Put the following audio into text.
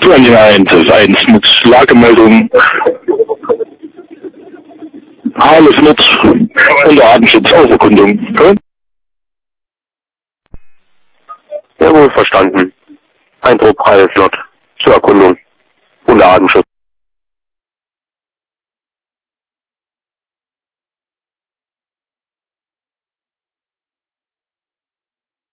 1 mit Lagemeldung. Alles mit unter Artenschutzaufbekundung. Okay? Jawohl, verstanden. Eindruck, Flott. Zur Erkundung. Unter Artenschutz.